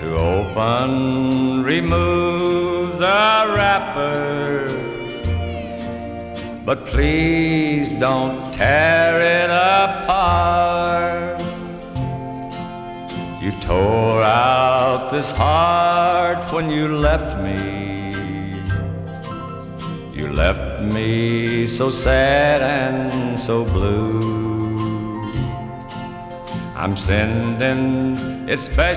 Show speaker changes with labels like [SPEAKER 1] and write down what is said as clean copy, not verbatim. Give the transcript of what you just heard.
[SPEAKER 1] To open, remove the wrapper, but please don't tear it apart. You tore out this heart when you left me. You left me so sad and so blue. I'm sending it special